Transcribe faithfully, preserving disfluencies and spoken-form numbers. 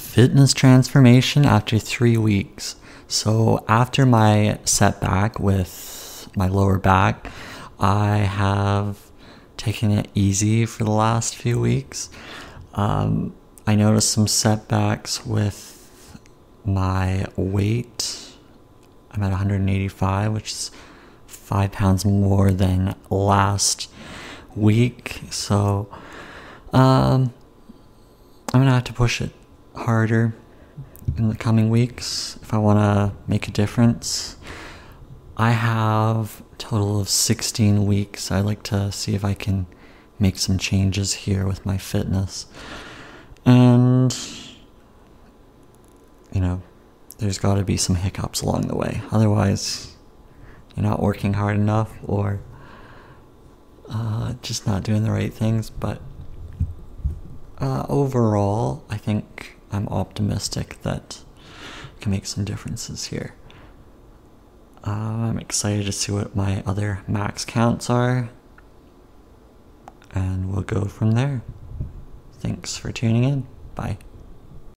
Fitness transformation after three weeks. So after my setback with my lower back, I have taken it easy for the last few weeks. Um, I noticed some setbacks with my weight. I'm at one hundred eighty-five, which is five pounds more than last week. So um, I'm gonna have to push it harder in the coming weeks if I want to make a difference. I have a total of sixteen weeks. I'd like to see if I can make some changes here with my fitness. And, you know, there's got to be some hiccups along the way. Otherwise, you're not working hard enough or uh, just not doing the right things. But uh, overall, I think I'm optimistic that I can make some differences here. Uh, I'm excited to see what my other max counts are, and we'll go from there. Thanks for tuning in. Bye.